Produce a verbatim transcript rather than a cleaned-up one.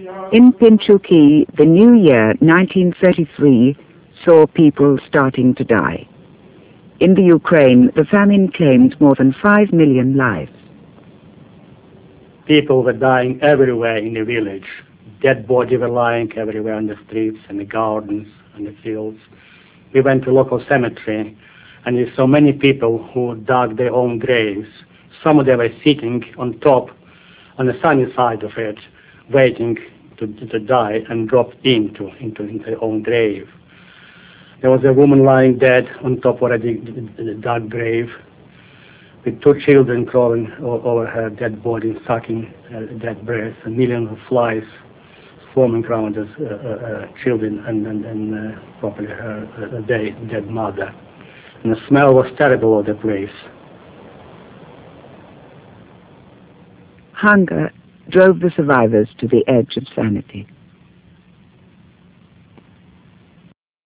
In Pinchuki, the new year, nineteen thirty-three, saw people starting to die. In the Ukraine, the famine claimed more than five million lives. People were dying everywhere in the village. Dead bodies were lying everywhere on the streets, in the gardens, in the fields. We went to local cemetery, and we saw many people who dug their own graves. Some of them were sitting on top, on the sunny side of it, waiting to, to die and drop into, into, into their own grave. There was a woman lying dead on top of a dug grave, with two children crawling over her dead body, sucking her dead breath, and millions of flies swarming around her uh, uh, children and, and, and uh, probably her uh, dead, dead mother. And the smell was terrible of the place. Hunger drove the survivors to the edge of sanity.